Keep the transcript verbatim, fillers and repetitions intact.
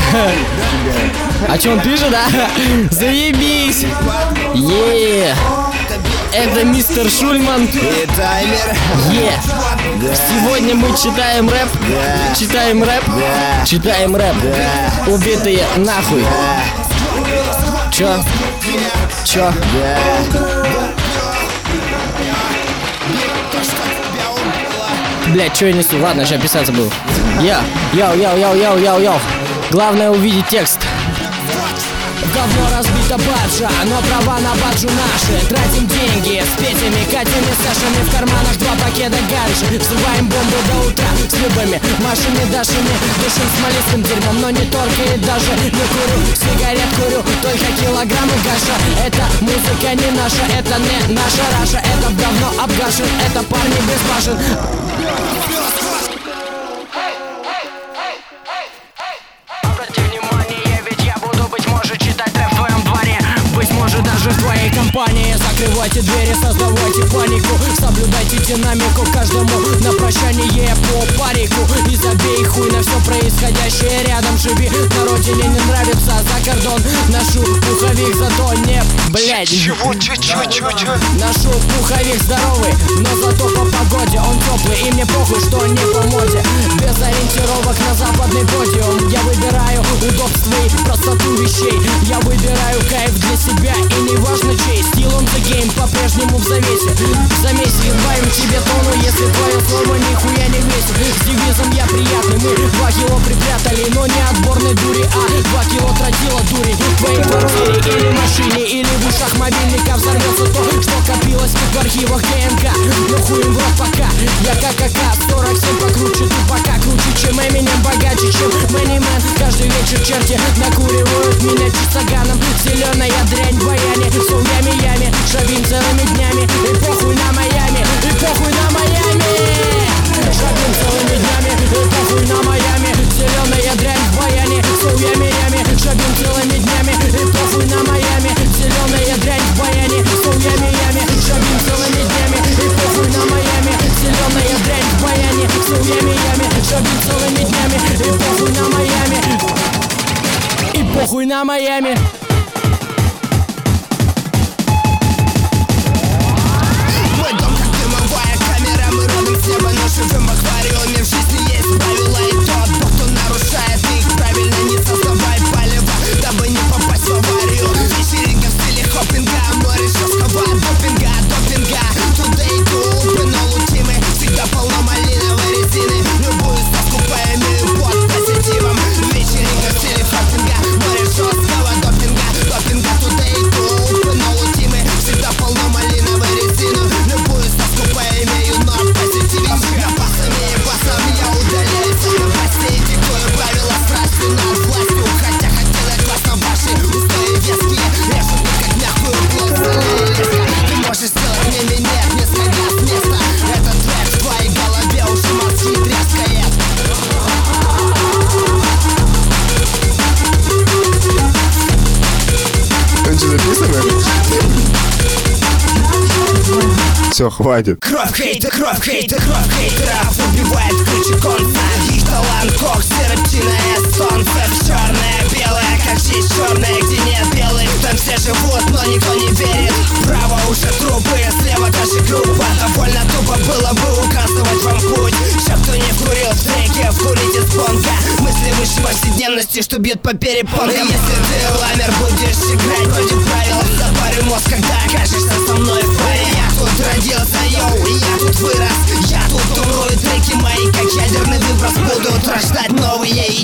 А что он пишет, да? Заебись! Е, это мистер Шульман. И таймер. Е. Сегодня мы читаем рэп. Да. Читаем рэп. Да. Читаем рэп. Да. Убитые нахуй. Да. Чё? Чё? Да. Блять, что я несу? Ладно, сейчас писаться буду. Я, яу, яу, яу, яу, яу, яу. Главное увидеть текст. Говно разбито баджа, но права на баджу наши. Тратим деньги с Петями, Катями, Сашами. В карманах два пакета ганжи. Взрываем бомбу до утра с любыми Машами, Дашами. Дышим смолистым дерьмом, но не только и даже не курю. Сигарет курю, только килограммы гаша. Это музыка не наша, это не наша Раша. Это говно обгашен, это парни без башен. Даже в твоей компании закрывайте двери, создавайте панику. Соблюдайте динамику, каждому на прощание по парику. И забей хуй на все происходящее рядом. Живи на родине, не нравится за кордон. Ношу пуховик, зато не, блядь. Чего, чё, чё, чё, чё? Ношу пуховик здоровый, но зато по погоде он теплый. И мне похуй, что не по моде. Без ориентировок на западный подиум. Я выбираю удобство и простоту вещей. Я выбираю кайф для себя. И не важно чей, still on the game, по-прежнему в завесе. В замесе избавим тебе тону, если твое слово нихуя не весит. С девизом я приятный, мы два кило припрятали, но не отборной дури, а два кило тротила дури. В твоей квартире или машине, или в ушах мобильника взорвется то, что копилось в архивах ДНК. Но хуем в рот пока, я как АК сорок семь покруче тупака. Круче, чем Эминем, богаче, чем Мэнни Мэн. Каждый вечер черти накуривают меня чистаганом. Зеленая дрянь в баяне, с ями-ями, шабим целыми днями. И похуй на Майами, и похуй на Майами. Шабим целыми днями, и похуй на Майами. Зеленая дрянь в баяне, с ями-ями, шабим целыми днями. И похуй на Майами. Зеленая дрянь в баяне, с ями-ями, шабим целыми днями. И похуй на Майами. Зеленая дрянь в баяне, с ями-ями, шабим целыми днями. И похуй на Майами. И похуй на Майами. Живем в аквариуме, в жизни есть правила, и тот, кто нарушает их, правильно не создавай палево, дабы не попасть в аварию. Вечеринка в стиле хоппинга, море жесткого допинга, допинга. Today клубы, но лутимы, всегда полно малиновой резины. Любую ставку поимею под позитивом. Вечеринка в стиле хоппинга, море жесткого допинга, допинга. Today клубы, но лутимы, всегда полно малиновой резины. Любую ставку поимею, но позитивом. Я удаляюсь от новостей, диктую правила страсти над властью. Хотя хотел я классно ваши устои веские. Режут мне как мягкую плоть залезка. Ты можешь сделать мне минет, не сходя с места. Этот трек в твоей голове уже мозги трескает. Он что, записывает? Все, хватит. Кровь хейта, кровь хейта, кровь хейтеров убивает ключи конца. Их талант, кокс, сироптина, эстонцев. Черное, белое, как жизнь черная, где нет белых. Там все живут, но никто не верит. Право уже трупы, слева даже группа. Довольно тупо было бы указывать вам путь. Чтоб кто не курил в треке, вкурите спонка. Мысли выше повседневности, что бьют по перепонкам. Если ты ламер будешь играть против правил, запарю мозг, когда окажешься со мной в паре. Я тут родился, йоу, я тут вырос. Я тут умру, и треки мои, как ядерный выброс, будут рождать новые